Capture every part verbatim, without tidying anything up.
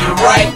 you right.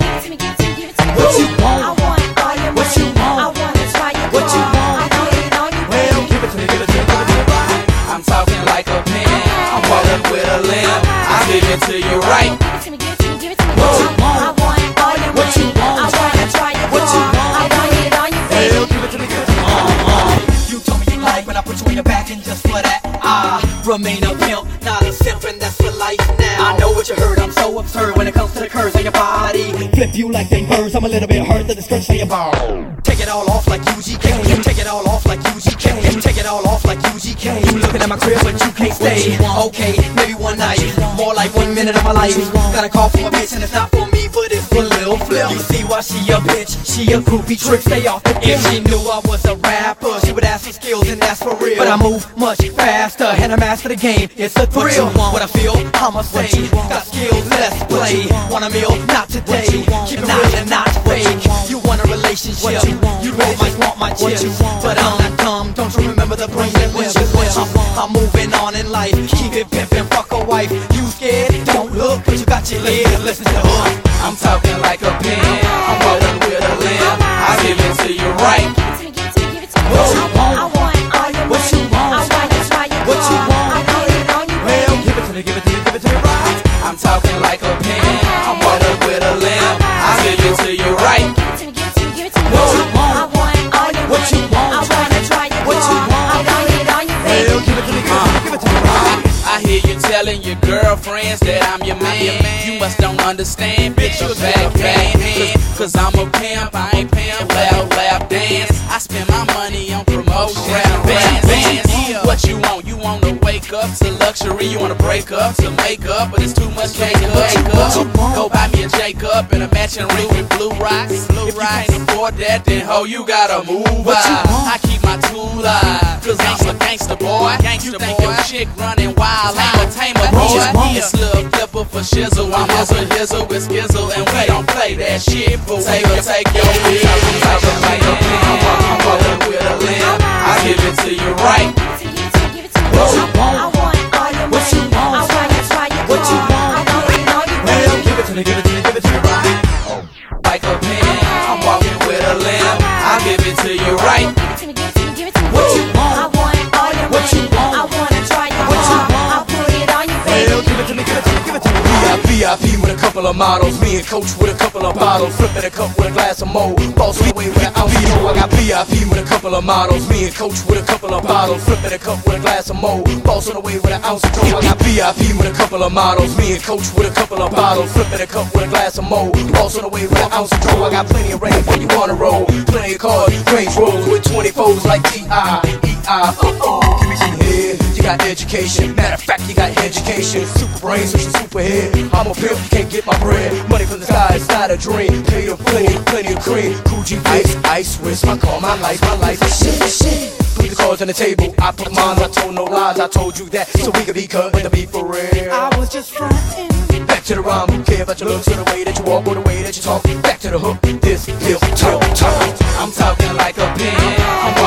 What you want? I want all your What you money. want? I wanna try your What you car. want? I put it on you, Well, baby. give it to me, give it to me, give it to me right. I'm talking like a pen. I'm walking with a limp. I give it to you right. Give it to me, give it to me, give it to me. What you want? I want all your What you money. want? I wanna try your What you car. want? I put it on you, baby. Well, give it to me, give it to me. Uh-uh. You told me you like when I put you on your back, and just for that, I remain a pimp, not a simp, and that's for life now. I know what you heard, I'm so absurd when it comes to the curves on your body. Flip you like them birds, I'm a little bit hurt that the skirts on your ball. Take it all off like U G K. Take it all off like U G K. Take it all off like U G K. You looking at my crib, but you can't stay. Okay, maybe one night, more like one minute of my life. Got a call from a bitch, and it's not for me, but it's for Lil Flip. You see why she a bitch? She a groupie, trick, stay off the If she knew I was a rapper, she would ask for skills, and that's for real. But I move much faster, and I master the game. It's a thrill. What I feel, I'ma say. Got skills, let's play. Want a meal? Not today. Keep it real and not fake. You want a relationship? You really might want my chips, but I'm not dumb. Don't you remember the brain that lives? I'm moving on in life. Keep it pimpin', fuck a wife. You scared? Don't look, but you got your legs. Listen to the hook. I'm talking like a pen. I'm walking with a limp. I give it to you right. Give it to me, give it to me, give it to me. What you want? I want all your What money. you want? I wanna try your What you car. want? I put it on you, Well, baby. give it to me, give it to me, give it to me right. I'm talking like a pen. I'm walking with a limp. I give it to you right. Give it to me, give it to me, give it to me. What you want? I want all your What you money. want? I wanna try your What you car. want? I put it on you, baby. Well, give it to me, give it to me, give it to me right. I hear you telling your girlfriends that I'm your man. You must don't understand, bitch, you're backhand. Cause, cause I'm a pimp, I ain't pimp, lap, lap dance. I spend my money on promotion, bands, bands. What you want? You wanna wake up to luxury, you wanna break up to make up, but it's too much cake to make up. Go buy me a Jacob and a matching ring with blue rocks. If you can't afford that, then ho, you gotta move out. I keep my tool out, cause I'm a gangster boy. You think your chick running wild, ain't a tamer boy. It's Lil Flipper for shizzle, I'm also hizzle with skizzle, and we don't play that shit for take or take your wheel. I'm talking like a pen, I'm walking with a limp. I give it to you right. Give it to me, give it to me, give it to me. What you want? I want all your What money. you want? I wanna try your What you car. want? I put it on you, Well, baby. give it to me, give it to me, give it to me right. Like a pen, I'm walking with a limp. I give it to you right. Give it to me, give it to me, give it to me. What you want? I want all your What money. you want? I wanna try your What you car. want? I put it on you, Well, baby. give it to me, give it to me, give it to me. V I P with a couple of models, me and Coach with a couple of bottles, flipping a cup with a glass of mo. Boss away with an ounce of mo. I got V I P with a couple of models, me and Coach with a couple of bottles, flipping a cup with a glass of mo. Boss on the way with an ounce of mo. I got V I P with a couple of models, me and Coach with a couple of bottles, flipping a cup with a glass of mo. Boss on the way with an ounce of mo. I got plenty of rain when you wanna roll, plenty of cars, Range Rovers with twenty-fours like T I E I. Oh oh, give me some head. You got education, matter of fact, you got education. Super brain, such a super head. I'm a pimp, you can't get my bread. Money from the sky, it's not a dream. Pay the plenty, plenty of cream. Coogee ice, ice, wrist, my car, my life, my life is shit, shit. Put the cards on the table, I put mine, I told no lies, I told you that, so we could be cut, to be for real. I was just frontin'. Back to the rhyme, who care about your looks or the way that you walk or the way that you talk. Back to the hook, this, feel, talk, talk. I'm talking like a pen, I'm